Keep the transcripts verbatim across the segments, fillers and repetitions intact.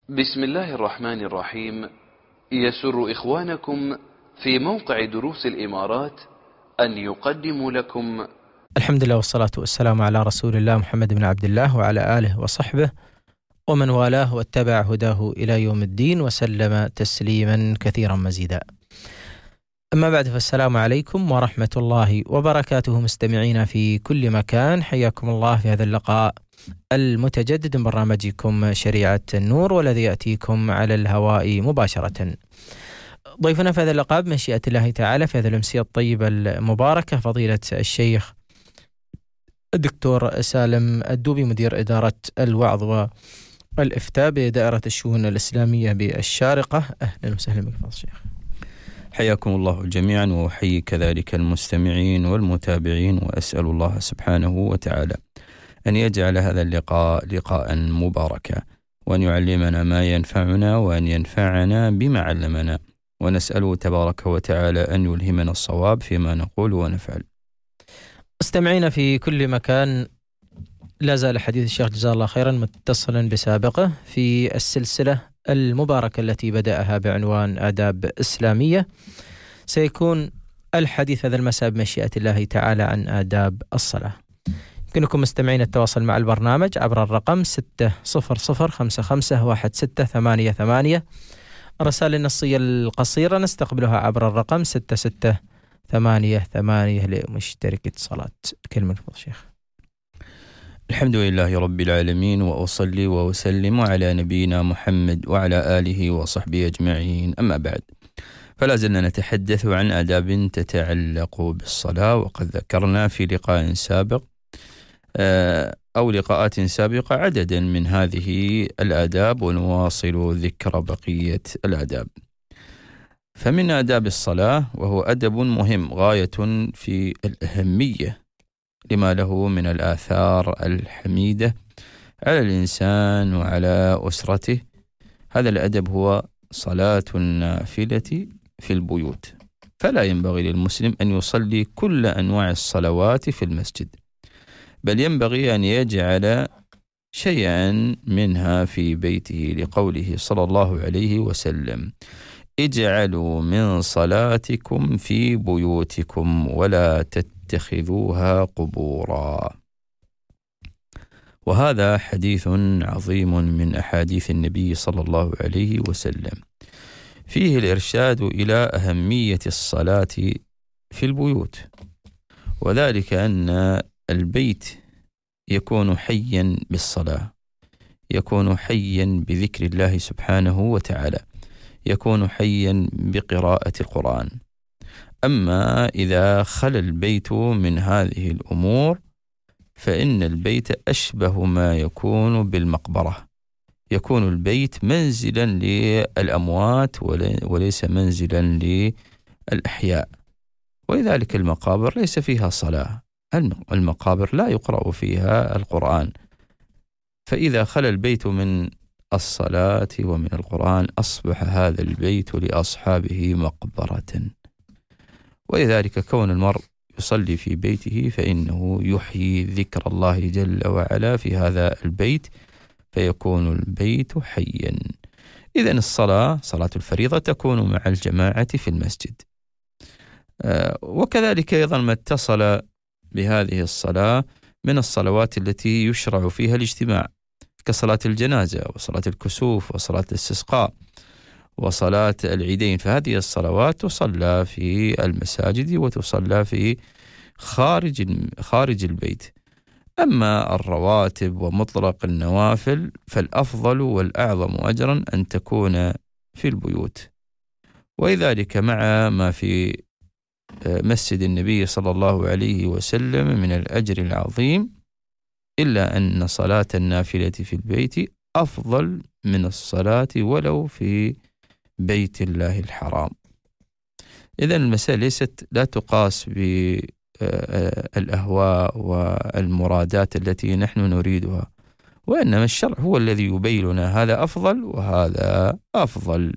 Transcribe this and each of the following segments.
بسم الله الرحمن الرحيم. يسر إخوانكم في موقع دروس الإمارات أن يقدموا لكم الحمد لله والصلاة والسلام على رسول الله محمد بن عبد الله وعلى آله وصحبه ومن والاه واتبع هداه إلى يوم الدين وسلم تسليما كثيرا مزيدا. أما بعد، فالسلام عليكم ورحمة الله وبركاته مستمعين في كل مكان، حياكم الله في هذا اللقاء المتجدد من برنامجكم شريعة النور، والذي يأتيكم على الهواء مباشرة. ضيفنا في هذا اللقاء بمشيئة الله تعالى في هذه الأمسية الطيبة المباركة فضيلة الشيخ الدكتور سالم الدوبي، مدير إدارة الوعظ والإفتاء بدائرة الشؤون الإسلامية بالشارقة. أهلا وسهلا بك فضيلة الشيخ. حياكم الله جميعا، وأحيي كذلك المستمعين والمتابعين، وأسأل الله سبحانه وتعالى أن يجعل هذا اللقاء لقاء مباركا، وأن يعلمنا ما ينفعنا، وأن ينفعنا بما علمنا، ونسأله تبارك وتعالى أن يلهمنا الصواب فيما نقول ونفعل. مستمعين في كل مكان، لا زال حديث الشيخ جزاه الله خيرا متصلا بسابقه في السلسلة المباركة التي بدأها بعنوان آداب إسلامية. سيكون الحديث هذا المساء بمشيئة الله تعالى عن آداب الصلاة. يمكنكم مستمعين التواصل مع البرنامج عبر الرقم ستة صفر صفر خمسة خمسة واحد ستة ثمانية ثمانية. الرسائل النصية القصيرة نستقبلها عبر الرقم ستة ستة ثمانية ثمانية لمشترك اتصالات. كلمة فضل الشيخ. الحمد لله رب العالمين، وأصلي وأسلم على نبينا محمد وعلى آله وصحبه أجمعين، أما بعد، فلا زلنا نتحدث عن آداب تتعلق بالصلاة، وقد ذكرنا في لقاء سابق أو لقاءات سابقة عددا من هذه الآداب، ونواصل ذكر بقية الآداب. فمن آداب الصلاة، وهو أدب مهم غاية في الأهمية لما له من الآثار الحميدة على الإنسان وعلى أسرته، هذا الأدب هو صلاة النافلة في البيوت. فلا ينبغي للمسلم أن يصلي كل أنواع الصلوات في المسجد، بل ينبغي أن يجعل شيئا منها في بيته، لقوله صلى الله عليه وسلم: اجعلوا من صلاتكم في بيوتكم ولا تتخذوها قبورا. وهذا حديث عظيم من أحاديث النبي صلى الله عليه وسلم، فيه الإرشاد إلى أهمية الصلاة في البيوت، وذلك أن البيت يكون حيا بالصلاة، يكون حيا بذكر الله سبحانه وتعالى، يكون حيا بقراءة القرآن. أما إذا خلى البيت من هذه الأمور فإن البيت أشبه ما يكون بالمقبرة، يكون البيت منزلا للأموات وليس منزلا للأحياء، ولذلك المقابر ليس فيها صلاة، المقابر لا يقرأ فيها القرآن. فإذا خلى البيت من الصلاة ومن القرآن أصبح هذا البيت لأصحابه مقبرة. ولذلك كون المرء يصلي في بيته فإنه يحيي ذكر الله جل وعلا في هذا البيت، فيكون البيت حيا. إذن الصلاة، صلاة الفريضة، تكون مع الجماعة في المسجد. آه وكذلك أيضا ما اتصل بهذه الصلاة من الصلوات التي يشرع فيها الاجتماع، كصلاة الجنازة وصلاة الكسوف وصلاة الاستسقاء وصلاة العيدين، فهذه الصلوات تصلى في المساجد وتصلى في خارج خارج البيت. أما الرواتب ومطلق النوافل فالأفضل والأعظم أجرا أن تكون في البيوت، ولذلك مع ما في مسجد النبي صلى الله عليه وسلم من الأجر العظيم، إلا أن صلاة النافلة في البيت أفضل من الصلاة ولو في بيت الله الحرام. إذن المسألة ليست لا تقاس بالأهواء والمرادات التي نحن نريدها، وإنما الشرع هو الذي يبين لنا هذا أفضل وهذا أفضل.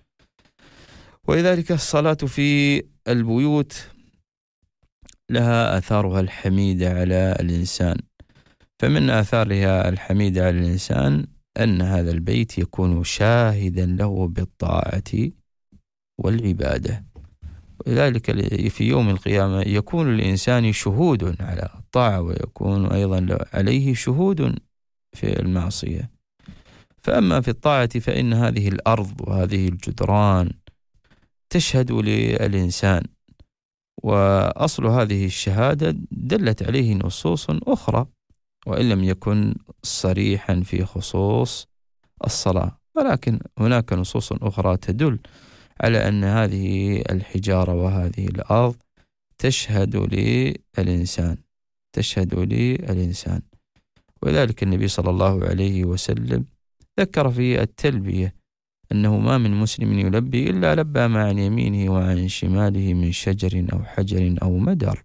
ولذلك الصلاة في البيوت لها آثارها الحميدة على الإنسان. فمن آثارها الحميدة على الإنسان أن هذا البيت يكون شاهدا له بالطاعة والعبادة. ولذلك في يوم القيامة يكون الإنسان شهود على الطاعة ويكون أيضا عليه شهود في المعصية. فأما في الطاعة فإن هذه الأرض وهذه الجدران تشهد للإنسان، وأصل هذه الشهادة دلت عليه نصوص أخرى وإن لم يكن صريحا في خصوص الصلاة، ولكن هناك نصوص أخرى تدل على أن هذه الحجارة وهذه الأرض تشهد للإنسان تشهد للإنسان ولذلك النبي صلى الله عليه وسلم ذكر في التلبية أنه ما من مسلم يلبي إلا لبى ما عن يمينه وعن شماله من شجر أو حجر أو مدر.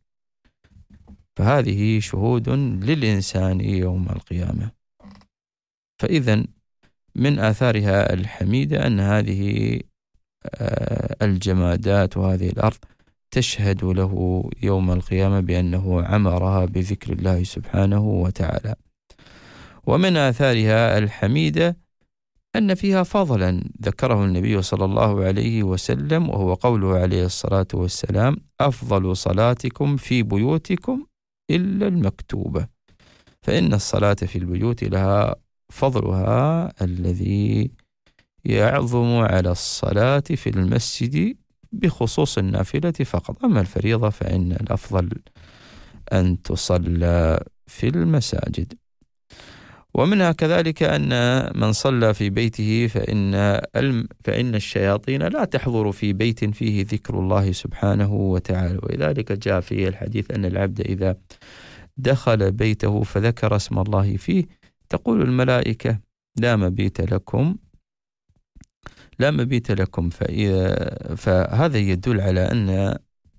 فهذه شهود للإنسان يوم القيامة. فإذن من آثارها الحميدة أن هذه الجمادات وهذه الأرض تشهد له يوم القيامة بأنه عمرها بذكر الله سبحانه وتعالى. ومن آثارها الحميدة أن فيها فضلا ذكره النبي صلى الله عليه وسلم، وهو قوله عليه الصلاة والسلام: أفضل صلاتكم في بيوتكم إلا المكتوبة، فإن الصلاة في البيوت لها فضلها الذي يعظم على الصلاة في المسجد بخصوص النافلة فقط، أما الفريضة فإن الأفضل أن تصلى في المساجد. ومنها كذلك أن من صلى في بيته فإن فإن الشياطين لا تحضر في بيت فيه ذكر الله سبحانه وتعالى. ولذلك جاء في الحديث أن العبد إذا دخل بيته فذكر اسم الله فيه تقول الملائكة: لا مبيت لكم لا مبيت لكم. فهذا يدل على أن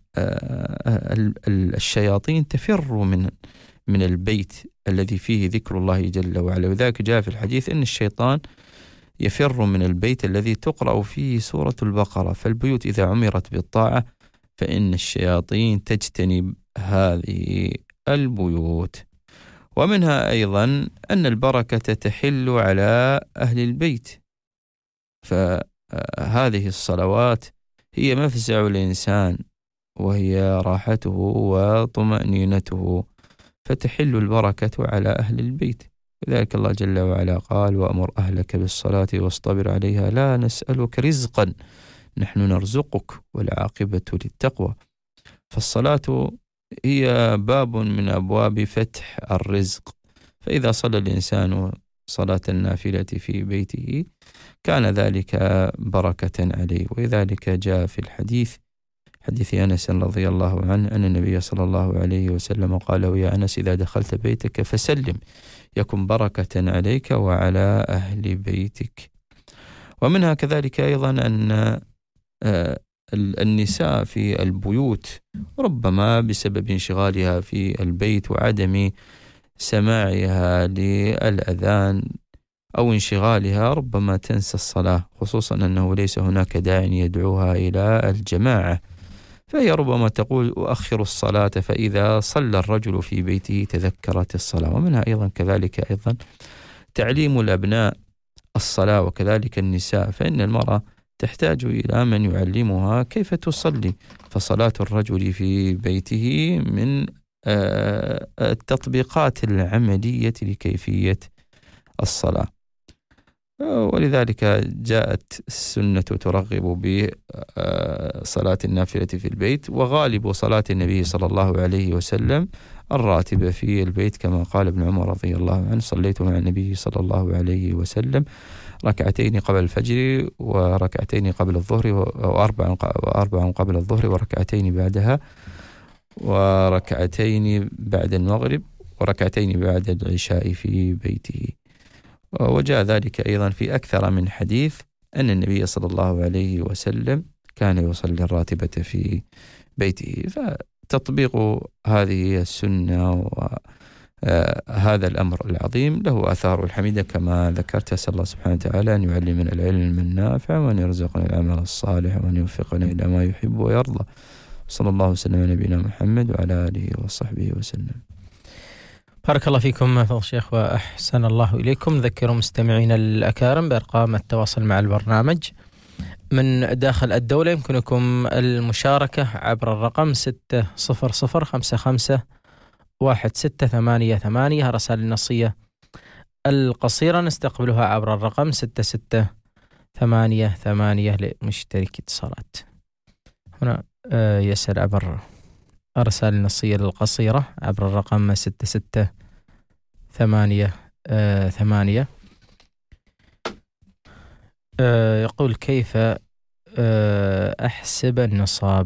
الشياطين تفر من من البيت الذي فيه ذكر الله جل وعلا. وذلك جاء في الحديث أن الشيطان يفر من البيت الذي تقرأ فيه سورة البقرة. فالبيوت إذا عمرت بالطاعة فإن الشياطين تجتنب هذه البيوت. ومنها أيضا أن البركة تحل على أهل البيت، فهذه الصلوات هي مفزع الإنسان وهي راحته وطمأنينته، فتحل البركة على أهل البيت. لذلك الله جل وعلا قال: وأمر أهلك بالصلاة واصطبر عليها لا نسألك رزقا نحن نرزقك والعاقبة للتقوى. فالصلاة هي باب من أبواب فتح الرزق، فإذا صلى الإنسان صلاة النافلة في بيته كان ذلك بركة عليه. ولذلك جاء في الحديث حديث أنس رضي الله عنه أن النبي صلى الله عليه وسلم قال له: يا أنس إذا دخلت بيتك فسلم يكن بركة عليك وعلى أهل بيتك. ومنها كذلك أيضا أن النساء في البيوت ربما بسبب انشغالها في البيت وعدم سماعها للأذان أو انشغالها ربما تنسى الصلاة، خصوصا أنه ليس هناك داع يدعوها إلى الجماعة، فهي ربما تقول: أؤخر الصلاة، فإذا صلى الرجل في بيته تذكرت الصلاة. ومنها أيضا كذلك أيضا تعليم الأبناء الصلاة، وكذلك النساء، فإن المرأة تحتاج إلى من يعلمها كيف تصلي، فصلاة الرجل في بيته من التطبيقات العملية لكيفية الصلاة. ولذلك جاءت السنة ترغب بصلاة النافلة في البيت، وغالب صلاة النبي صلى الله عليه وسلم الراتبة في البيت، كما قال ابن عمر رضي الله عنه: صليت مع النبي صلى الله عليه وسلم ركعتين قبل الفجر وركعتين قبل الظهر وأربع وأربع قبل الظهر وركعتين بعدها وركعتين بعد المغرب وركعتين بعد العشاء في بيته. وجاء ذلك أيضا في أكثر من حديث أن النبي صلى الله عليه وسلم كان يصلي الراتبة في بيته. فتطبيق هذه السنة وهذا الأمر العظيم له آثار الحميدة كما ذكرت. أسأل الله سبحانه وتعالى أن يعلمنا العلم النافع وأن يرزقنا العمل الصالح وأن يوفقنا إلى ما يحب ويرضى. صلى الله وسلم على نبينا محمد وعلى آله وصحبه وسلم. بارك الله فيكم فضل الشيخ وأحسن الله إليكم. ذكروا مستمعين الأكارم بأرقام التواصل مع البرنامج من داخل الدولة. يمكنكم المشاركة عبر الرقم ستة صفر صفر خمسة خمسة واحد ستة ثمانية ثمانية. رسائل النصية القصيرة نستقبلها عبر الرقم ستة ستة ثمانية ثمانية لمشترك اتصالات. هنا يسأل عبر الرسائل النصية القصيرة عبر الرقم ستة ستة ثمانية ثمانية. يقول كيف أحسب النصاب؟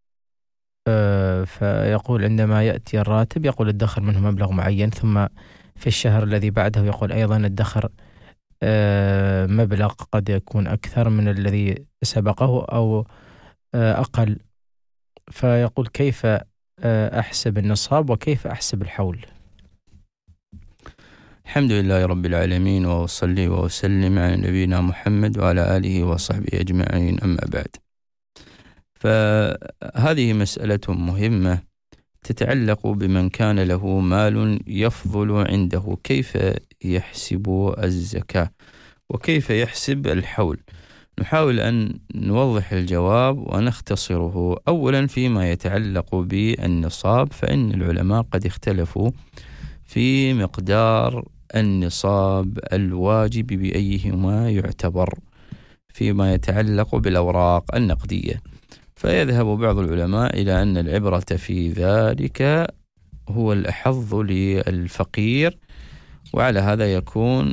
فيقول عندما يأتي الراتب يقول الدخر منه مبلغ معين، ثم في الشهر الذي بعده يقول أيضا الدخر مبلغ قد يكون أكثر من الذي سبقه أو أقل. فيقول كيف أحسب النصاب وكيف أحسب الحول؟ الحمد لله رب العالمين، وأصلي وأسلم على نبينا محمد وعلى آله وصحبه أجمعين، أما بعد. فهذه مسألة مهمة تتعلق بمن كان له مال يفضل عنده، كيف يحسب الزكاة وكيف يحسب الحول. نحاول أن نوضح الجواب ونختصره. أولا فيما يتعلق بالنصاب، فإن العلماء قد اختلفوا في مقدار النصاب الواجب بأيهما يعتبر فيما يتعلق بالأوراق النقدية. فيذهب بعض العلماء إلى أن العبرة في ذلك هو الأحظ للفقير، وعلى هذا يكون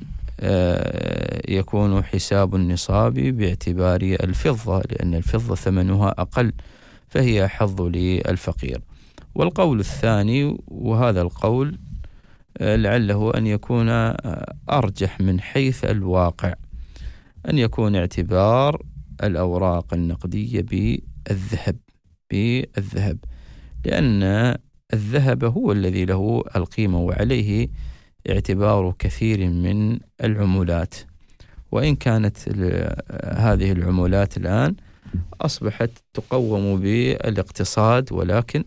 يكون حساب النصاب باعتبار الفضة، لأن الفضة ثمنها أقل فهي أحظ للفقير. والقول الثاني، وهذا القول لعله أن يكون أرجح من حيث الواقع، أن يكون اعتبار الأوراق النقدية بالذهب بالذهب لأن الذهب هو الذي له القيمة، وعليه اعتبار كثير من العملات. وإن كانت هذه العملات الآن أصبحت تقوم بالاقتصاد، ولكن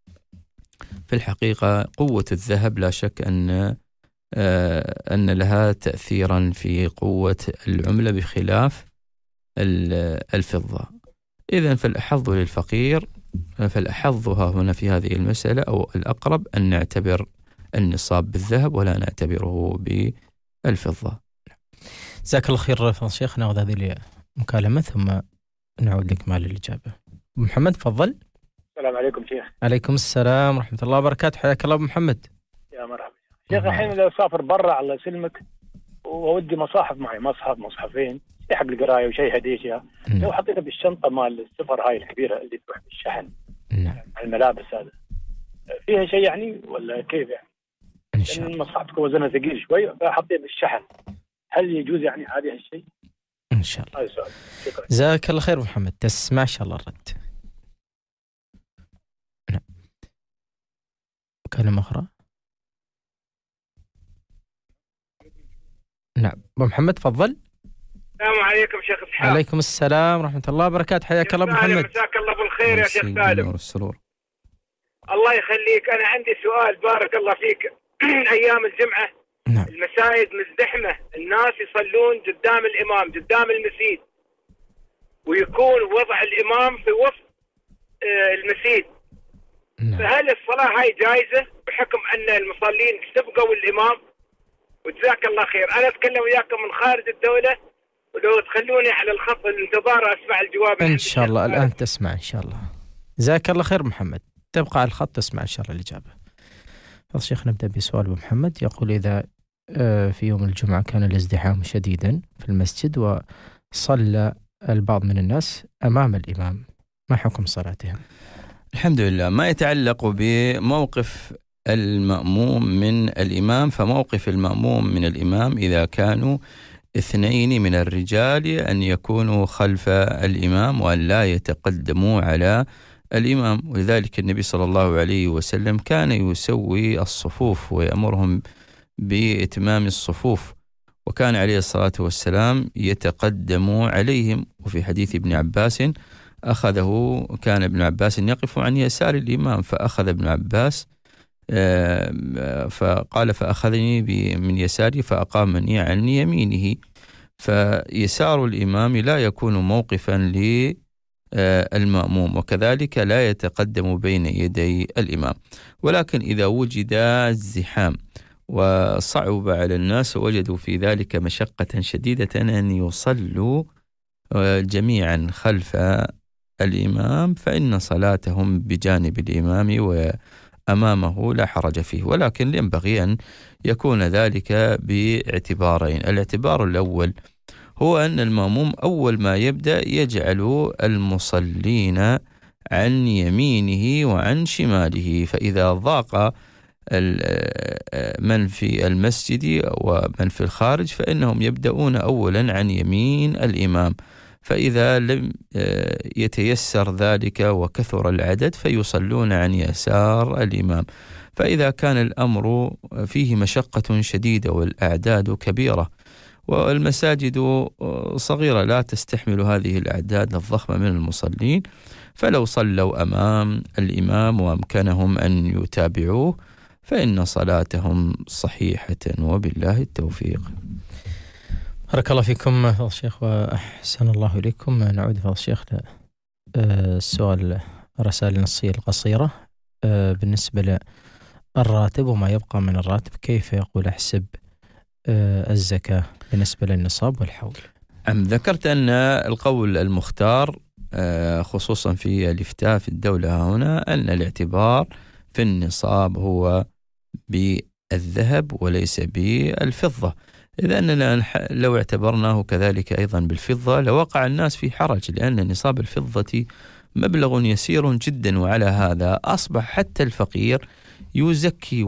في الحقيقة قوة الذهب لا شك أن أن لها تأثيرا في قوة العملة بخلاف الفضة. إذن فالأحظ للفقير، فالأحظها هنا في هذه المسألة أو الأقرب أن نعتبر النصاب بالذهب ولا نعتبره بالفضة. جزاك الله خير فضل الشيخ. ناخذ هذه المكالمة ثم نعود لك مع الإجابة. محمد تفضل. السلام عليكم شيخ. عليكم السلام ورحمة الله وبركاته. حياك الله أبو محمد. يا مرحبا شيخ. الحين لو سافر برا الله يسلمك وودي مصاحف معي، مصحف مصحفين حق القرايه وشيء هديه، لو حطيته بالشنطه مال السفر هاي الكبيره اللي تروح بالشحن نعم الملابس، هذا فيها شيء يعني ولا كيف يعني؟ إن شاء الله. المصحف تكون وزنها ثقيل شوي فحطيه بالشحن، هل يجوز يعني هذا الشيء؟ إن شاء الله. هذا سؤال. شكرا. جزاك الله خير محمد. تسمع إن شاء الله الرد. نعم. مكالمة أخرى. نعم أبو محمد تفضل. السلام عليكم شيخ إسحاق. عليكم السلام ورحمة الله وبركاته. حياك الله أبو محمد. مساك الله بالخير يا شيخ سالم. والسرور. الله يخليك. أنا عندي سؤال بارك الله فيك. أيام الجمعة نعم. المساجد مزدحمة، الناس يصلون قدام الإمام قدام المسجد، ويكون وضع الإمام في وسط المسجد. نعم. فهل الصلاة هاي جائزة بحكم أن المصلين سبقوا الإمام؟ وجزاك الله خير. أنا أتكلم وياكم من خارج الدولة، ولو تخلوني على الخط الانتظار أسمع الجواب إن شاء الله. الآن تسمع إن شاء الله. جزاك الله خير محمد. تبقى على الخط تسمع إن شاء الله الإجابة. فضل الشيخ نبدأ بسؤال أبو محمد. يقول إذا في يوم الجمعة كان الازدحام شديدا في المسجد وصلى البعض من الناس أمام الإمام، ما حكم صلاتهم؟ الحمد لله. ما يتعلق بموقف المأموم من الإمام، فموقف المأموم من الإمام إذا كانوا اثنين من الرجال أن يكونوا خلف الإمام وأن لا يتقدموا على الإمام. ولذلك النبي صلى الله عليه وسلم كان يسوي الصفوف ويأمرهم بإتمام الصفوف، وكان عليه الصلاة والسلام يتقدم عليهم. وفي حديث ابن عباس أخذه كان ابن عباس يقف عن يسار الإمام، فأخذ ابن عباس فقال فأخذني من يساري فأقامني عن يمينه. فيسار الإمام لا يكون موقفا للمأموم، وكذلك لا يتقدم بين يدي الإمام. ولكن إذا وجد الزحام وصعب على الناس ووجدوا في ذلك مشقة شديدة أن يصلوا جميعا خلف الإمام، فإن صلاتهم بجانب الإمام وأمامه لا حرج فيه. ولكن ينبغي أن يكون ذلك باعتبارين. الاعتبار الأول هو أن المأموم أول ما يبدأ يجعل المصلين عن يمينه وعن شماله، فإذا ضاق من في المسجد ومن في الخارج فإنهم يبدأون أولا عن يمين الإمام، فإذا لم يتيسر ذلك وكثر العدد فيصلون عن يسار الإمام. فإذا كان الأمر فيه مشقة شديدة والأعداد كبيرة والمساجد صغيرة لا تستحمل هذه الأعداد الضخمة من المصلين، فلو صلوا أمام الإمام وأمكنهم أن يتابعوه فإن صلاتهم صحيحة وبالله التوفيق. بارك الله فيكم فضل الشيخ وأحسن الله إليكم. نعود فضل الشيخ للسؤال الرسائل النصية القصيرة بالنسبة للراتب وما يبقى من الراتب، كيف يقول أحسب الزكاة بالنسبة للنصاب والحول؟ أم ذكرت أن القول المختار خصوصا في الإفتاء في الدولة هنا أن الاعتبار في النصاب هو بالذهب وليس بالفضة. إذا أننا لو اعتبرناه كذلك أيضا بالفضة لوقع الناس في حرج، لأن نصاب الفضة مبلغ يسير جدا، وعلى هذا أصبح حتى الفقير يزكي،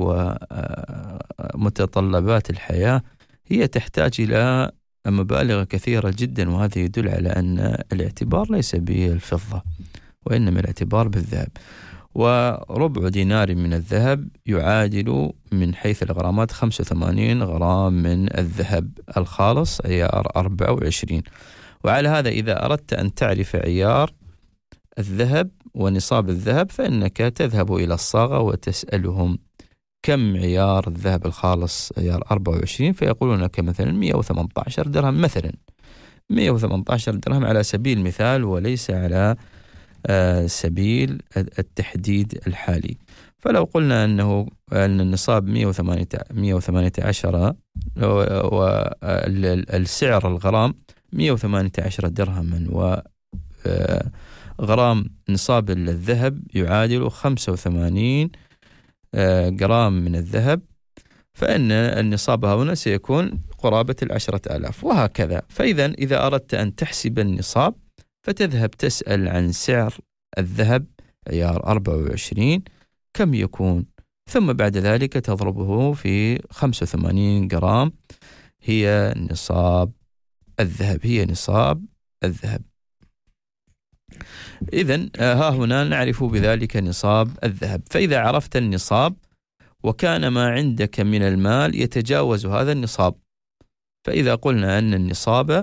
ومتطلبات الحياة هي تحتاج إلى مبالغ كثيرة جدا، وهذا يدل على أن الاعتبار ليس بالفضة وإنما الاعتبار بالذهب. وربع دينار من الذهب يعادل من حيث الغرامات خمسة وثمانين غرام من الذهب الخالص عيار أربعة وعشرين. وعلى هذا إذا أردت أن تعرف عيار الذهب ونصاب الذهب فإنك تذهب إلى الصاغة وتسألهم كم عيار الذهب الخالص عيار أربعة وعشرين، فيقولون لك مثلا مئة وثمانية عشر درهم، مثلا مئة وثمانية عشر درهم على سبيل المثال وليس على آه سبيل التحديد الحالي. فلو قلنا أنه أن النصاب مئة وثمانية عشر والسعر الغرام مئة وثمانية عشر درهما وغرام نصاب الذهب يعادل خمسة وثمانين جرام من الذهب، فإن النصاب هنا سيكون قرابة العشرة آلاف وهكذا. فإذا إذا أردت أن تحسب النصاب فتذهب تسأل عن سعر الذهب عيار أربعة وعشرين كم يكون، ثم بعد ذلك تضربه في خمسة وثمانين جرام هي نصاب الذهب، هي نصاب الذهب. إذن ها هنا نعرف بذلك نصاب الذهب. فإذا عرفت النصاب وكان ما عندك من المال يتجاوز هذا النصاب، فإذا قلنا أن النصاب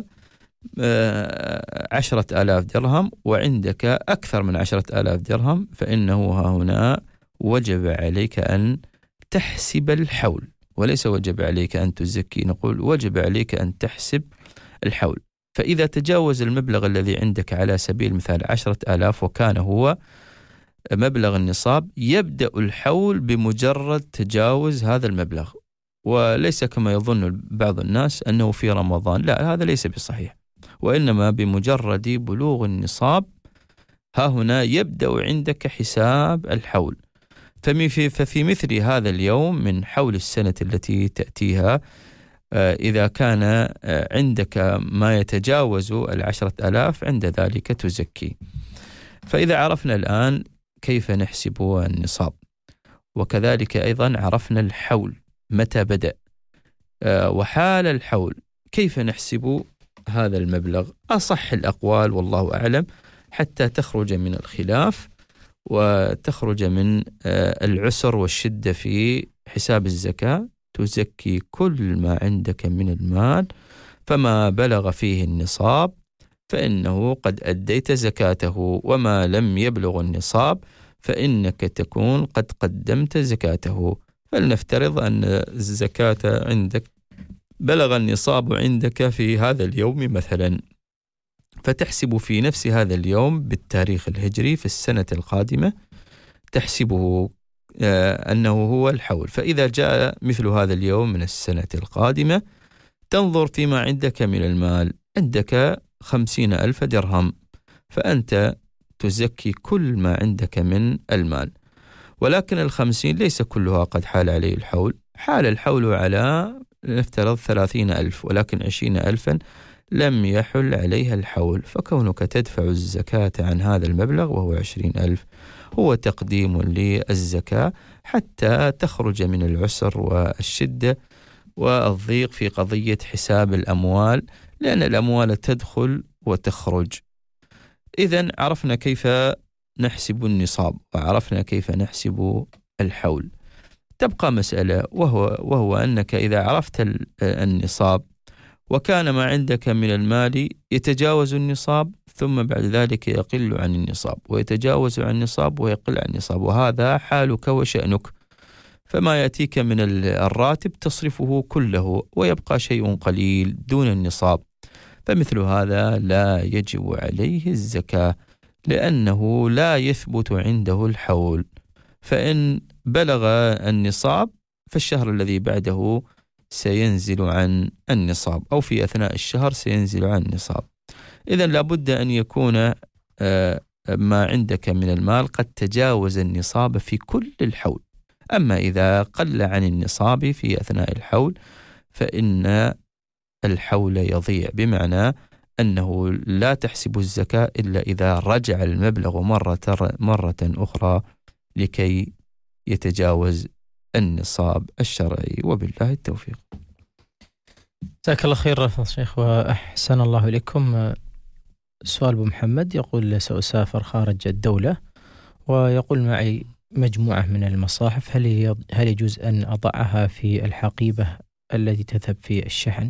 عشرة آلاف درهم وعندك أكثر من عشرة آلاف درهم فإنه ها هنا وجب عليك أن تحسب الحول وليس وجب عليك أن تزكي، نقول وجب عليك أن تحسب الحول. فإذا تجاوز المبلغ الذي عندك على سبيل المثال عشرة آلاف وكان هو مبلغ النصاب يبدأ الحول بمجرد تجاوز هذا المبلغ، وليس كما يظن بعض الناس أنه في رمضان، لا هذا ليس بصحيح، وإنما بمجرد بلوغ النصاب ها هنا يبدأ عندك حساب الحول. ففي مثل هذا اليوم من حول السنة التي تأتيها إذا كان عندك ما يتجاوز العشرة آلاف عند ذلك تزكي. فإذا عرفنا الآن كيف نحسب النصاب وكذلك أيضا عرفنا الحول متى بدأ وحال الحول، كيف نحسب هذا المبلغ؟ أصح الأقوال والله أعلم حتى تخرج من الخلاف وتخرج من العسر والشدة في حساب الزكاة، تزكي كل ما عندك من المال، فما بلغ فيه النصاب فإنه قد أديت زكاته، وما لم يبلغ النصاب فإنك تكون قد قدمت زكاته. فلنفترض أن الزكاة عندك بلغ النصاب عندك في هذا اليوم مثلا، فتحسب في نفس هذا اليوم بالتاريخ الهجري في السنة القادمة، تحسبه أنه هو الحول. فإذا جاء مثل هذا اليوم من السنة القادمة تنظر فيما عندك من المال، عندك خمسين ألف درهم، فأنت تزكي كل ما عندك من المال. ولكن الخمسين ليس كلها قد حال عليه الحول، حال الحول على نفترض ثلاثين ألف، ولكن عشرين ألفا لم يحل عليها الحول، فكونك تدفع الزكاة عن هذا المبلغ وهو عشرين ألف هو تقديم للزكاة حتى تخرج من العسر والشدة والضيق في قضية حساب الأموال، لأن الأموال تدخل وتخرج. إذن عرفنا كيف نحسب النصاب وعرفنا كيف نحسب الحول. تبقى مسألة وهو, وهو أنك إذا عرفت النصاب وكان ما عندك من المال يتجاوز النصاب ثم بعد ذلك يقل عن النصاب ويتجاوز عن النصاب ويقل عن النصاب، وهذا حالك وشأنك، فما يأتيك من الراتب تصرفه كله ويبقى شيء قليل دون النصاب، فمثل هذا لا يجب عليه الزكاة لأنه لا يثبت عنده الحول. فإن بلغ النصاب فالشهر الذي بعده سينزل عن النصاب، أو في أثناء الشهر سينزل عن النصاب. إذن لابد أن يكون ما عندك من المال قد تجاوز النصاب في كل الحول. أما إذا قل عن النصاب في أثناء الحول فإن الحول يضيع، بمعنى أنه لا تحسب الزكاة إلا إذا رجع المبلغ مرة, مرة أخرى لكي يتجاوز النصاب الشرعي، وبالله التوفيق. جزاك الله خير فضيلة الشيخ وأحسن الله إليكم. سؤال أبو محمد يقول: سأسافر خارج الدولة ويقول معي مجموعة من المصاحف، هل هل يجوز أن أضعها في الحقيبة التي تذهب في الشحن؟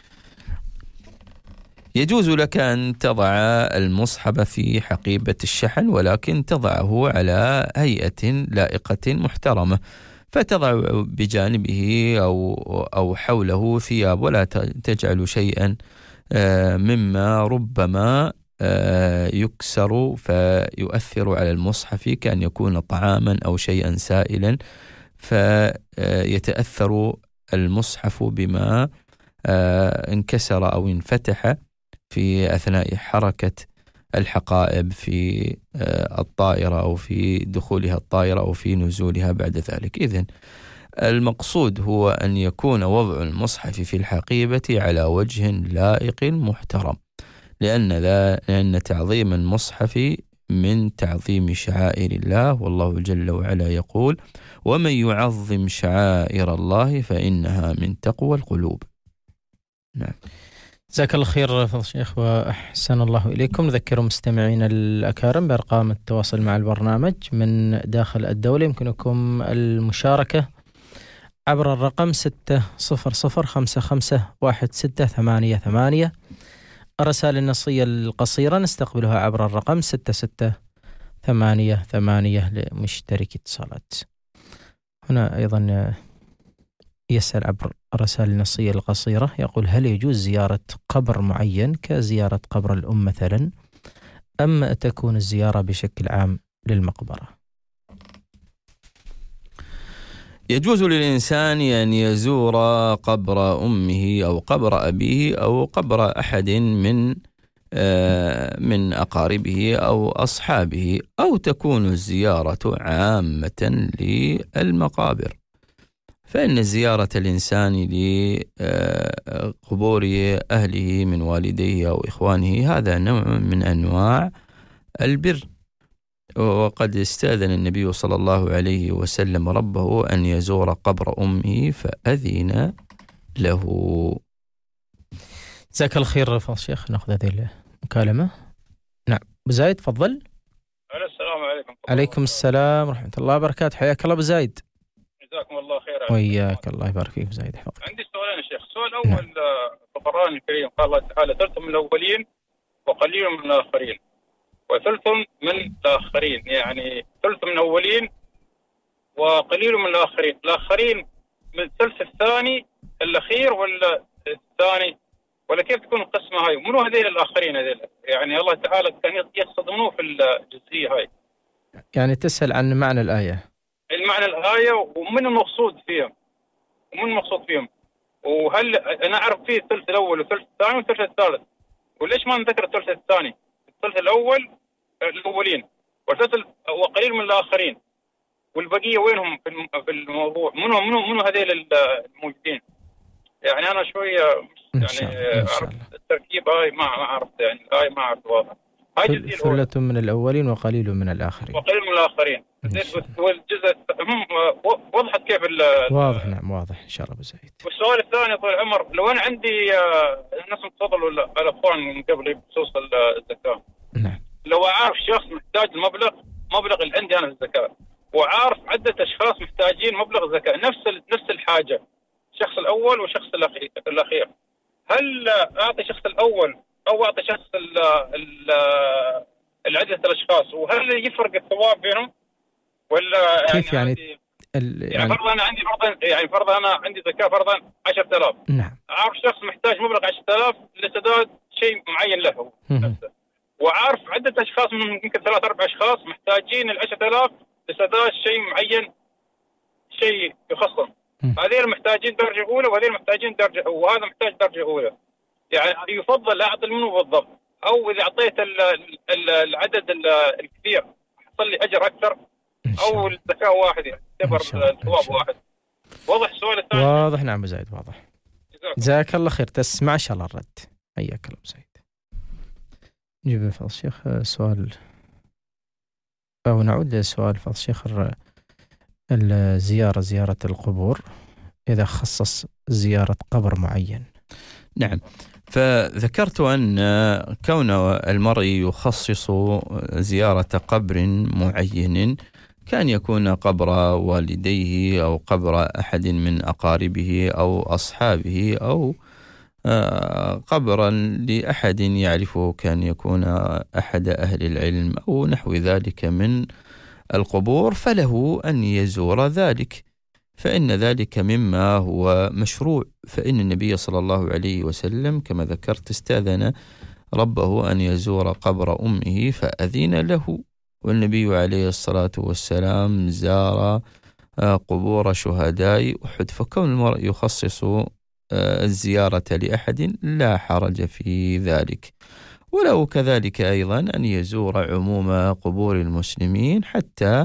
يجوز لك أن تضع المصحف في حقيبة الشحن، ولكن تضعه على هيئة لائقة محترمة، فتضع بجانبه أو أو حوله ثياب، ولا تجعل شيئا مما ربما يكسر فيؤثر على المصحف، كأن يكون طعاما أو شيئا سائلا فيتأثر المصحف بما انكسر أو انفتح في أثناء حركة الحقائب في الطائرة أو في دخولها الطائرة أو في نزولها بعد ذلك. إذن المقصود هو أن يكون وضع المصحف في الحقيبة على وجه لائق محترم، لأن, لأن تعظيم المصحف من تعظيم شعائر الله، والله جل وعلا يقول: ومن يعظم شعائر الله فإنها من تقوى القلوب. نعم. جزاك الله خير فضل الشيخ وأحسن الله إليكم. نذكر مستمعين الأكارم بأرقام التواصل مع البرنامج من داخل الدولة. يمكنكم المشاركة عبر الرقم ستة صفر صفر خمسة خمسة واحد ستة ثمانية ثمانية. الرسائل النصية القصيرة نستقبلها عبر الرقم ستة ستة ثمانية ثمانية لمشترك اتصالات. هنا أيضا يسأل عبر الرسائل النصية القصيرة، يقول: هل يجوز زيارة قبر معين كزيارة قبر الأم مثلا، أم تكون الزيارة بشكل عام للمقبرة؟ يجوز للإنسان أن يزور قبر أمه أو قبر أبيه أو قبر أحد من من أقاربه أو أصحابه، أو تكون الزيارة عامة للمقابر، فإن زيارة الإنسان لقبور أهله من والديه أو إخوانه هذا نوع من أنواع البر، وقد استأذن النبي صلى الله عليه وسلم ربه أن يزور قبر أمه فأذن له. جزاك الله خير فضل الشيخ. نأخذ هذه المكالمة. نعم أبو زايد تفضل. السلام عليكم. عليكم السلام ورحمة الله وبركاته. حياك الله أبو زايد. جزاكم الله خير. وياك الله يبارك فيك أبو زايد. حفظك. عندي سؤالين يا شيخ. السؤال الأول في القرآن الكريم قال الله تعالى: ثلث من الأولين وقليل من الآخرين. وثلث من الآخرين، يعني ثلث من الأولين وقليل من الآخرين. الآخرين من الثلث الثاني الأخير ولا الثاني، ولا كيف تكون القسمة هاي؟ منو هذيل الآخرين هذيل؟ يعني الله تعالى كان يقصد منو في الجزئية هاي؟ يعني تسأل عن معنى الآية، المعنى الآية ومن المقصود فيهم، ومن المقصود فيهم، وهل أنا أعرف فيه الثلث الأول والثلث الثاني والثلث الثالث، وليش ما نذكر الثلث الثاني؟ الثلث الأول الأولين والثلث وقليل من الآخرين، والبقية وينهم في الموضوع؟ منو منو منو هذيل الموجودين؟ يعني أنا شوية يعني أعرف التركيب هاي ما ما عرفت، يعني هاي ما عرفت واضح. هاي جزئية الأولى، ثلة من الأولين وقليل من الآخرين. وقليل من الآخرين. والجزء هم وضحت كيف ال واضح. نعم واضح إن شاء الله أبو زايد. والسؤال الثاني طويل العمر، لو أنا عندي الناس تفضلوا الأخوان من قبل بخصوص الزكاة. نعم. لو أعرف شخص محتاج المبلغ مبلغ اللي عندي أنا الزكاة، وعارف عدة أشخاص محتاجين مبلغ زكاة نفس نفس الحاجة، الشخص الأول والشخص الأخير، هل أعطي شخص الأول أو أعطي شخص العدة الأشخاص، وهل يفرق الثواب بينهم ولا؟ كيف يعني؟ يعني, يعني فرضا أنا عندي فرضا يعني فرضا أنا عندي زكاة فرضا عشرة آلاف. نعم. أعرف شخص محتاج مبلغ عشرة آلاف لسداد شيء معين له نفسه، وعارف عدة أشخاص ممكن ثلاث أربع أشخاص محتاجين العشرة آلاف لسداد شيء معين، شيء يخصهم. هذين محتاجين درجة أولى وهذين محتاجين درجة، وهذا محتاج درجة أولى. يعني يفضل أعطي منه بالضبط، أو إذا أعطيت العدد الكثير حصل لي أجر أكثر، أو الزكاة واحد يعني يعتبر الثواب واحد. واضح السؤال الثاني؟ واضح. نعم زايد واضح. جزاك الله خير. تسمع إن شاء الله الرد. حياك الله زايد. نجيب فضل الشيخ سؤال، أو نعود لسؤال فضل الشيخ، الزيارة زيارة القبور إذا خصص زيارة قبر معين. نعم. فذكرت أن كون المرء يخصص زيارة قبر معين، كان يكون قبر والديه أو قبر أحد من أقاربه أو أصحابه أو قبرا لأحد يعرفه، كان يكون أحد أهل العلم أو نحو ذلك من القبور، فله أن يزور ذلك، فإن ذلك مما هو مشروع. فإن النبي صلى الله عليه وسلم كما ذكرت استأذن ربه أن يزور قبر أمه فأذن له، والنبي عليه الصلاة والسلام زار قبور شهداء أحد. فكون المرء يخصص الزيارة لأحد لا حرج في ذلك، ولو كذلك أيضا أن يزور عموم قبور المسلمين حتى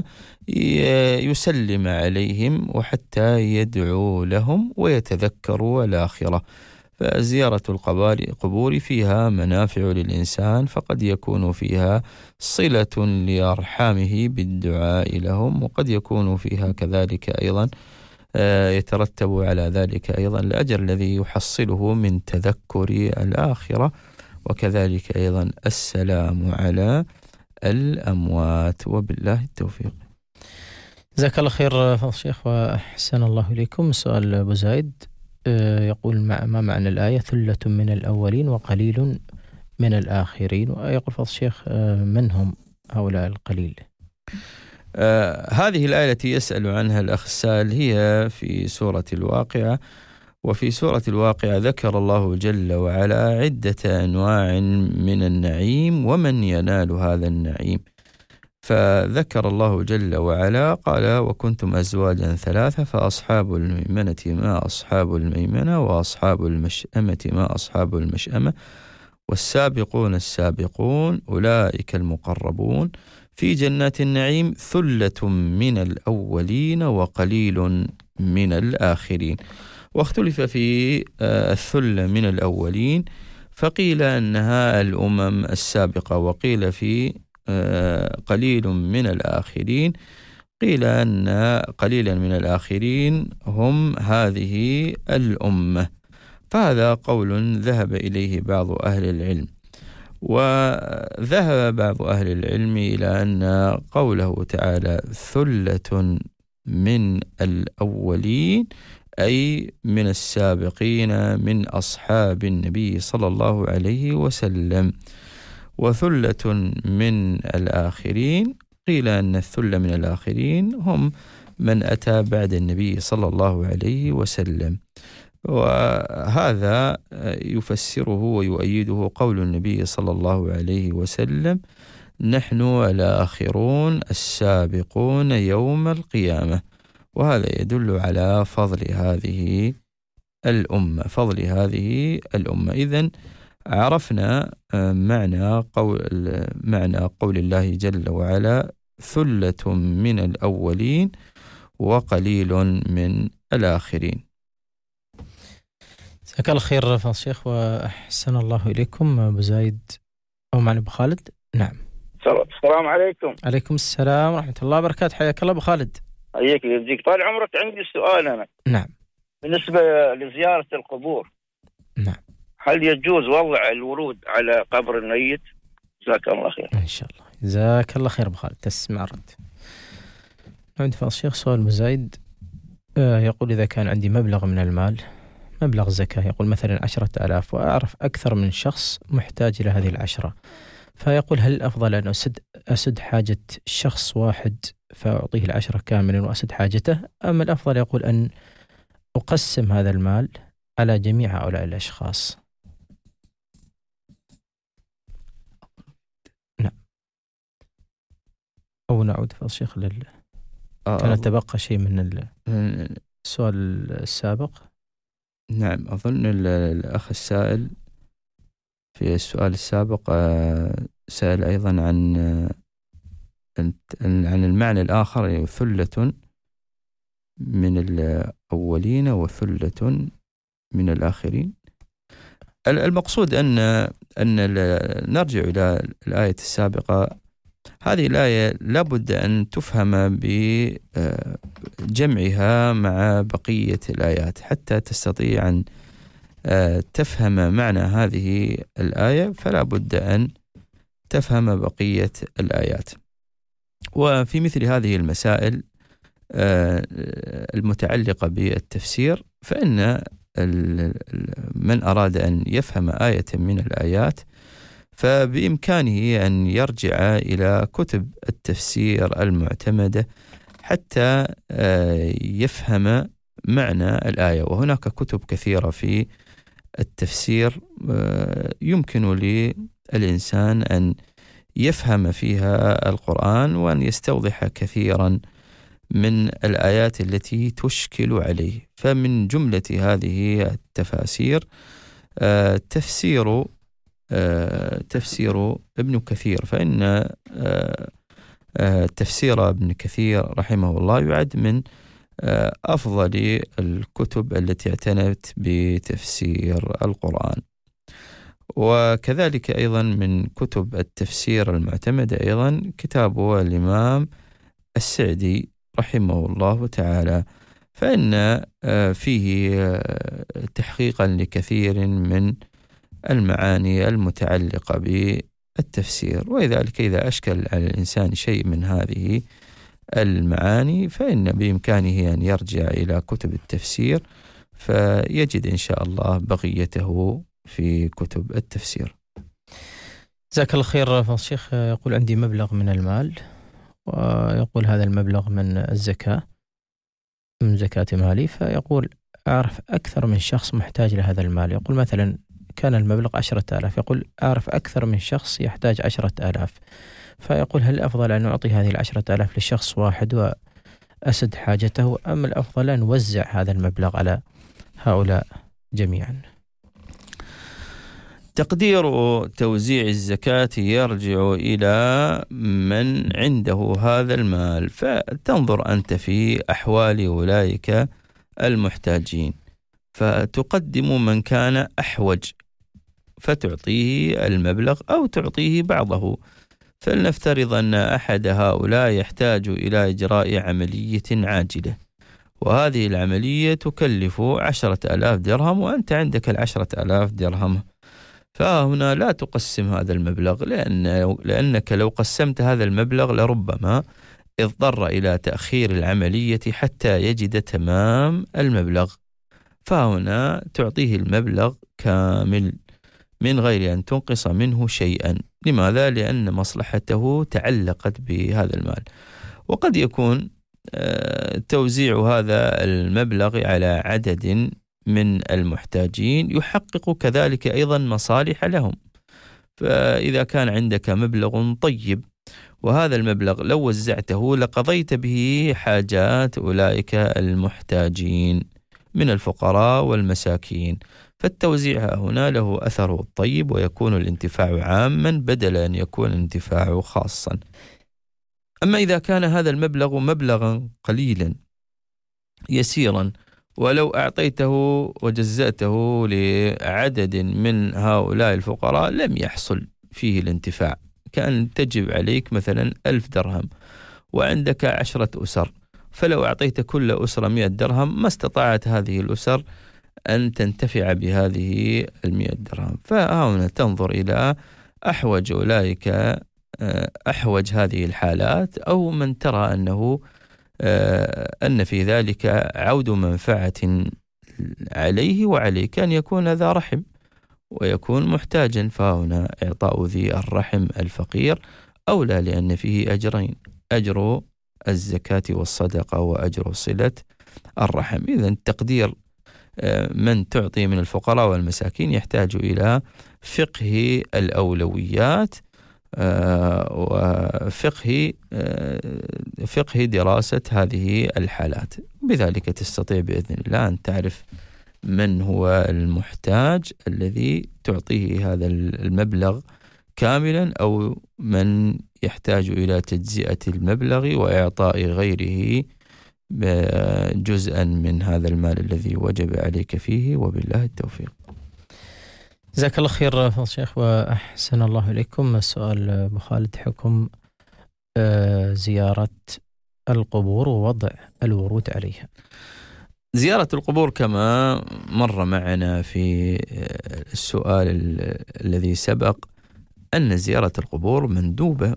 يسلم عليهم وحتى يدعو لهم ويتذكروا الآخرة. فزيارة القبور فيها منافع للإنسان، فقد يكون فيها صلة لأرحامه بالدعاء لهم، وقد يكون فيها كذلك أيضا يترتب على ذلك أيضا الأجر الذي يحصله من تذكر الآخرة، وكذلك أيضا السلام على الأموات. وبالله التوفيق. جزاك الله خير فضل الشيخ وأحسن الله إليكم. سؤال أبو زايد يقول ما معنى الآية ثلة من الأولين وقليل من الآخرين، ويقول فضل الشيخ من هم هؤلاء القليل؟ آه هذه الآية التي يسأل عنها الأخ السائل هي في سورة الواقعة. وفي سورة الواقعة ذكر الله جل وعلا عدة أنواع من النعيم ومن ينال هذا النعيم. فذكر الله جل وعلا قال وكنتم أزواجا ثلاثة فأصحاب الميمنة ما أصحاب الميمنة وأصحاب المشأمة ما أصحاب المشأمة والسابقون السابقون أولئك المقربون في جنات النعيم ثلة من الأولين وقليل من الآخرين. واختلف في الثلة من الأولين، فقيل أنها الأمم السابقة، وقيل في قليل من الآخرين قيل أن قليلا من الآخرين هم هذه الأمة. فهذا قول ذهب إليه بعض أهل العلم، وذهب بعض أهل العلم إلى أن قوله تعالى ثلة من الأولين أي من السابقين من أصحاب النبي صلى الله عليه وسلم. وثلة من الآخرين. قيل أن الثلة من الآخرين هم من أتى بعد النبي صلى الله عليه وسلم، وهذا يفسره ويؤيده قول النبي صلى الله عليه وسلم: نحن الآخرون السابقون يوم القيامة. وهذا يدل على فضل هذه الأمة فضل هذه الأمة. إذن عرفنا معنى قول معنى قول الله جل وعلا: ثلة من الأولين وقليل من الآخرين. جزاك الله خير فضل الشيخ وأحسن الله إليكم. أبو زايد أو معنا أبو خالد؟ نعم. السلام عليكم. عليكم السلام ورحمة الله وبركاته. حياك الله أبو خالد. حياك يجزيك طال عمرك. عندي سؤال أنا. نعم. بالنسبة لزيارة القبور. نعم. هل يجوز وضع الورود على قبر الميت؟ جزاك الله خير. إن شاء الله. جزاك الله خير أبو خالد. تسمع رد. عندي فضل الشيخ سؤال أبو زايد آه يقول: إذا كان عندي مبلغ من المال، مبلغ زكاة، يقول مثلا عشرة آلاف، وأعرف أكثر من شخص محتاج إلى هذه العشرة، فيقول: هل الأفضل أن أسد, أسد حاجة شخص واحد فأعطيه العشرة كاملا وأسد حاجته، أم الأفضل يقول أن أقسم هذا المال على جميع هؤلاء الأشخاص؟ نعم. أو نعود فضل الشيخ لل كان تبقى شيء من السؤال السابق. نعم، أظن الأخ السائل في السؤال السابق سأل أيضا عن عن المعنى الآخر: ثلة من الأولين وثلة من الآخرين. المقصود أن أن نرجع إلى الآية السابقة. هذه الآية لابد أن تفهم بجمعها مع بقية الآيات حتى تستطيع أن تفهم معنى هذه الآية، فلا بد أن تفهم بقية الآيات. وفي مثل هذه المسائل المتعلقة بالتفسير، فإن من أراد أن يفهم آية من الآيات فبإمكانه أن يرجع إلى كتب التفسير المعتمدة حتى يفهم معنى الآية. وهناك كتب كثيرة في التفسير يمكن للإنسان أن يفهم فيها القرآن وأن يستوضح كثيرا من الآيات التي تشكل عليه. فمن جملة هذه التفاسير تفسير تفسير ابن كثير، فإن تفسير ابن كثير رحمه الله يعد من أفضل الكتب التي اعتنت بتفسير القرآن. وكذلك أيضا من كتب التفسير المعتمدة أيضا كتاب الإمام السعدي رحمه الله تعالى، فإن فيه تحقيقا لكثير من المعاني المتعلقة بالتفسير. ولذلك إذا أشكل على الإنسان شيء من هذه المعاني فإن بإمكانه أن يرجع إلى كتب التفسير فيجد إن شاء الله بقيته في كتب التفسير. جزاك الله خير فضل الشيخ. يقول: عندي مبلغ من المال، ويقول هذا المبلغ من الزكاة من زكاة مالي، فيقول: أعرف أكثر من شخص محتاج لهذا المال. يقول مثلا كان المبلغ عشرة آلاف، يقول: أعرف أكثر من شخص يحتاج عشرة آلاف، فيقول: هل الأفضل أن أعطي هذه العشرة آلاف لشخص واحد وأسد حاجته، أم الأفضل أن نوزع هذا المبلغ على هؤلاء جميعا؟ تقدير توزيع الزكاة يرجع إلى من عنده هذا المال، فتنظر أنت في أحوال أولئك المحتاجين فتقدم من كان أحوج فتعطيه المبلغ أو تعطيه بعضه. فلنفترض أن أحد هؤلاء يحتاج إلى إجراء عملية عاجلة، وهذه العملية تكلف عشرة آلاف درهم وأنت عندك العشرة آلاف درهم، فهنا لا تقسم هذا المبلغ، لأن لأنك لو قسمت هذا المبلغ لربما اضطر إلى تأخير العملية حتى يجد تمام المبلغ، فهنا تعطيه المبلغ كامل. من غير أن تنقص منه شيئا. لماذا؟ لأن مصلحته تعلقت بهذا المال. وقد يكون توزيع هذا المبلغ على عدد من المحتاجين يحقق كذلك أيضا مصالح لهم. فإذا كان عندك مبلغ طيب وهذا المبلغ لو وزعته لقضيت به حاجات أولئك المحتاجين من الفقراء والمساكين، فالتوزيع هنا له أثره الطيب ويكون الانتفاع عاما بدل أن يكون الانتفاع خاصا. أما إذا كان هذا المبلغ مبلغا قليلا يسيرا ولو أعطيته وجزأته لعدد من هؤلاء الفقراء لم يحصل فيه الانتفاع، كأن تجب عليك مثلا ألف درهم وعندك عشرة أسر، فلو أعطيت كل أسرة مئة درهم ما استطاعت هذه الأسر أن تنتفع بهذه المئة درهم. فهنا تنظر إلى أحوج أولئك أحوج هذه الحالات أو من ترى أنه أن في ذلك عود منفعة عليه وعليك أن يكون ذا رحم ويكون محتاجا، فهنا إعطاء ذي الرحم الفقير أولى لأن فيه أجرين، أجر الزكاة والصدقة وأجر صلة الرحم. إذن تقدير من تعطي من الفقراء والمساكين يحتاج إلى فقه الأولويات وفقه فقه دراسة هذه الحالات. بذلك تستطيع بإذن الله أن تعرف من هو المحتاج الذي تعطيه هذا المبلغ كاملا أو من يحتاج إلى تجزئة المبلغ وإعطاء غيره جزءا من هذا المال الذي وجب عليك فيه، وبالله التوفيق. جزاك الله خير فضل الشيخ وأحسن الله إليكم. السؤال أبو خالد، حكم زيارة القبور ووضع الورود عليها. زيارة القبور كما مر معنا في السؤال الذي سبق أن زيارة القبور مندوبة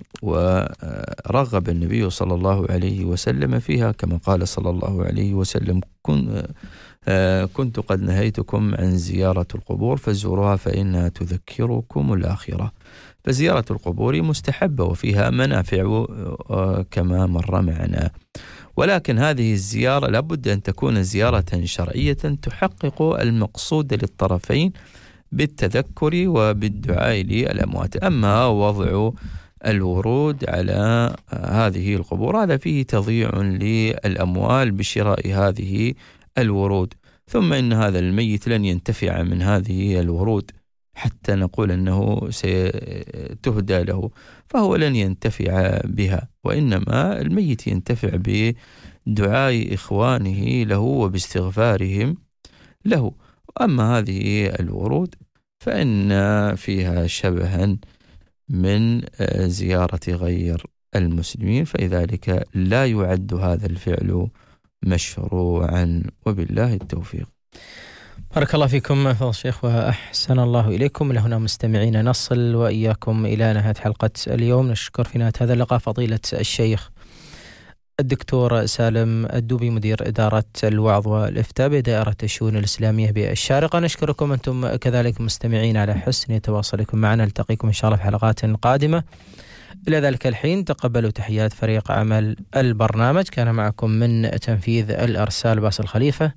ورغب النبي صلى الله عليه وسلم فيها، كما قال صلى الله عليه وسلم: كن كنت قد نهيتكم عن زيارة القبور فزوروها فإنها تذكركم الآخرة. فزيارة القبور مستحبة وفيها منافع كما مر معنا، ولكن هذه الزيارة لابد أن تكون زيارة شرعية تحقق المقصود للطرفين بالتذكر وبالدعاء للأموات. أما وضع الورود على هذه القبور هذا فيه تضييع للأموال بشراء هذه الورود، ثم إن هذا الميت لن ينتفع من هذه الورود حتى نقول أنه ستهدى له، فهو لن ينتفع بها، وإنما الميت ينتفع بدعاء إخوانه له وباستغفارهم له. أما هذه الورود فإن فيها شبها من زيارة غير المسلمين، فلذلك لا يعد هذا الفعل مشروعا، وبالله التوفيق. بارك الله فيكم فضل الشيخ وأحسن الله إليكم. لهنا مستمعين نصل وإياكم إلى نهاية حلقة اليوم. نشكر في نهاية هذا اللقاء فضيلة الشيخ الدكتور سالم الدوبي مدير إدارة الوعظ والإفتاء بدائرة الشؤون الإسلامية بالشارقة. نشكركم أنتم كذلك مستمعين على حسن تواصلكم معنا. نلتقيكم إن شاء الله في حلقات قادمة. إلى ذلك الحين تقبلوا تحيات فريق عمل البرنامج. كان معكم من تنفيذ الأرسال باسل خليفة،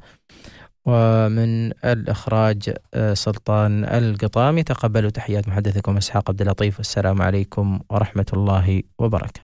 ومن الإخراج سلطان القطامي. تقبلوا تحيات محدثكم إسحاق عبد اللطيف. والسلام عليكم ورحمة الله وبركاته.